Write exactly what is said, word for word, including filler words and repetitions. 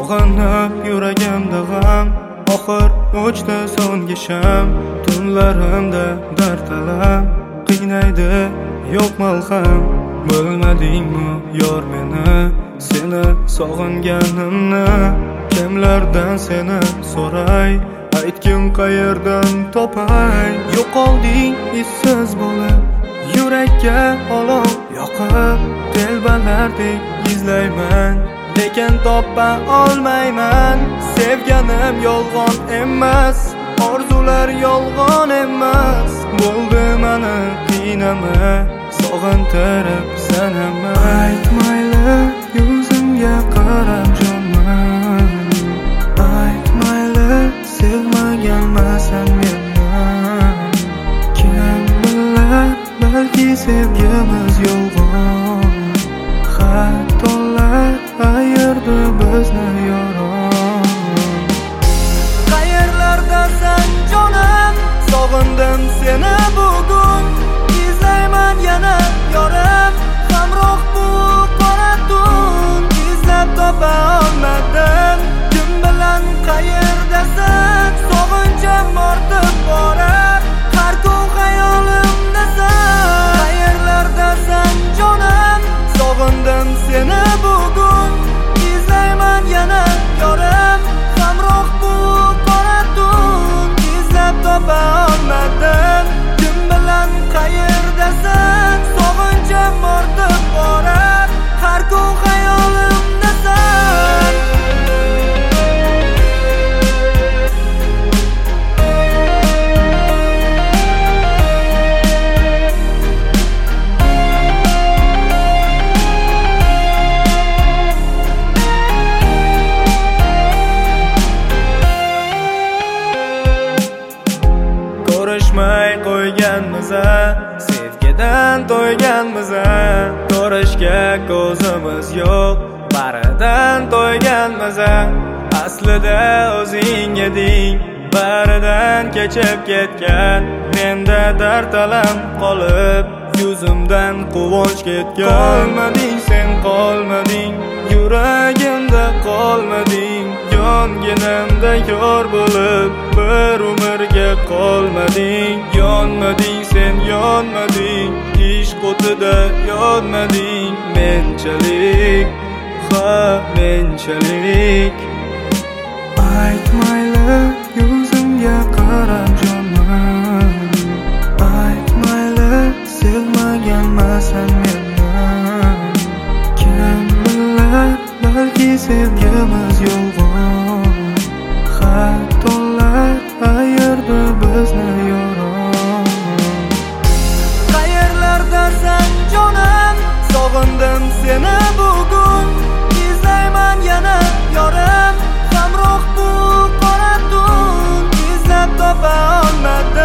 Sog'inib yuragimda g'am, oxir o'chdi so'nggi sham. Tunlarimda dard alam qiynaydi yo'q malham. Bilmadingmi yor meni, seni sog'inganimni? Kimlardan seni so'ray, aytgin qayerdan topay? Yo'qolding izsiz bo'lib, yurakka olov yoqib, telbalardek izlayman, lekin topa olmayman. Sevganim yolg'on emas, orzular yolg'on emas. Bo'ldi mani qiynama, sog'intirib sanama. Aytmayli yuzimga qarab jonman, aytmayli sevmaganmasan menman. Kim bilar, balki sevgimiz yolg'on, xatolar ayirdi bizni yoron. Qayerlardasan jonim, sog'indim seni bugun. Izlayman yana yorim, hamroh bu qora tun. Izlab topa olmadim, kim bilan qayerdasan? Sog'inchim ortib borar, har kun xayolimdasan. Qayerlardasan jonim, sog'indim seni bugun. Izlayman yana yorim, hamroh bu qora tun. Izlab topa olmadim, kim bilan qayerdasan? Sog'inchim ortib borar, har kun xayolimdasan. Ko'rishmay qo'yganmiz, sevgidan to'yganmiz. Ko'rishga ko'zimiz yo'q, baridan to'yganmiz. Aslida o'zing eding, baridan kechib ketgan. Menda dard alam qolib, yuzimdan quvonch ketgan. Qolmading sen, qolmading, yuragimda qolmading. Yonginamda yor bo'lib, bir umrga qolmading. Yonmading sen, yonmading, ishq o'tida yonmading. Menchalik, ha menchalik. Aytmayli yuzimga qarab jonman, aytmayli sevmaganmasan menman. Kim bilar, balki sevgimiz yolg'on, xatolar ayirdi bizni yoron. Qayerlardasan jonim, sog'indim seni bugun. Izlayman yana yorim, hamroh bu qora tun. Izlab topa olmadim.